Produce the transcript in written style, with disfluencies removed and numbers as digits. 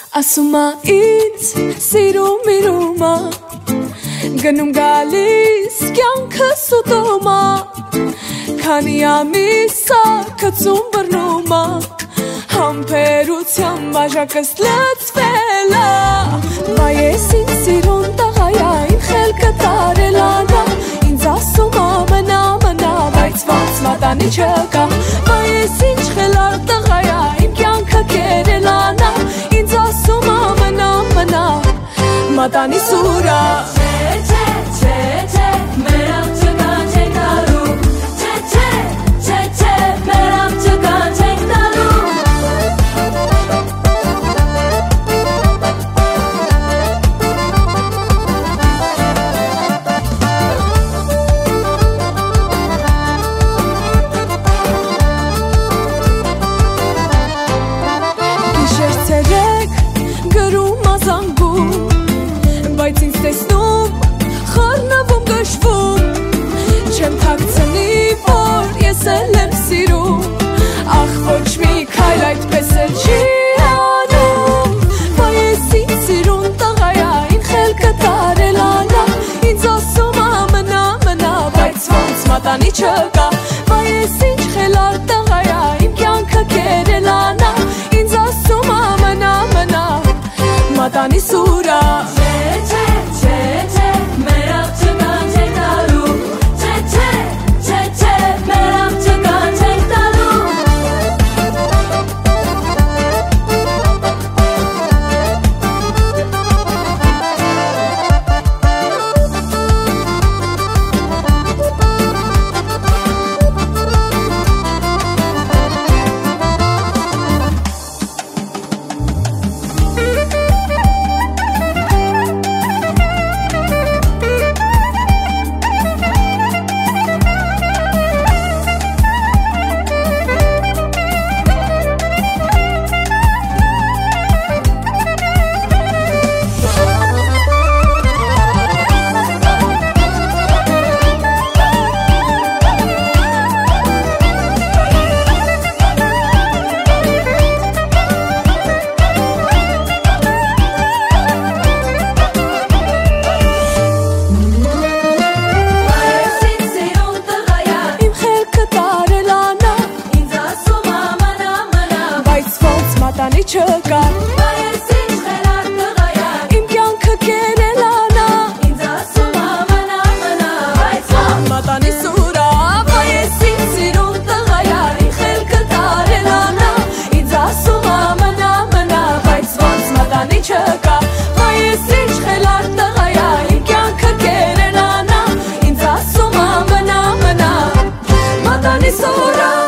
Ասումա ինձ սիրում իրումա Գնում գալիս կյանքս ուտումա Քանի ամիսա կծում բռնումա Համբերության բաժակս լծվելա Վայ ես ինձ սիրուն տղայա Իմ խելքը տարելանա Ինձ ասումա մնա մնա Բայց ոնց մատանի չկա Վայ ես ինչ խելար տղայա Իմ կյանքը կերելանա Ինձ ասումա մնա մնա Մատանի սուրա Բայց ինձ տեսնում, խառնվում գշվում Չեմ թաքցնի, որ ես էլ եմ սիրում Ախ ոչ մի քայլ այդպես էլ չի անում Վայ ես ինձ սիրուն տղայա, իմ խելքը տարելանա Ինձ ասում մնա մնա, բայց ոնց մատանի չկա Վայ ես ինչ խելար տղայա, իմ կյանքը կերելանա Ինձ ասում մնա մնա, մատանի սուրա Մատանի չկա Վայ ես ինչ խելար տղայա Իմ կյանքը կերելանա Ինձ ասում մնա մնա Բայց ոնց մատանի սուրա Վայ ես ինձ սիրուն տղայա Իմ խելքը տարելանա Ինձ ասում մնա մնա Բայց ոնց մատանի չկա Վայ ես ինչ խելար տղայա Իմ կյանքը կերելանա Ինձ ասում մնա մնա Մատանի սուրա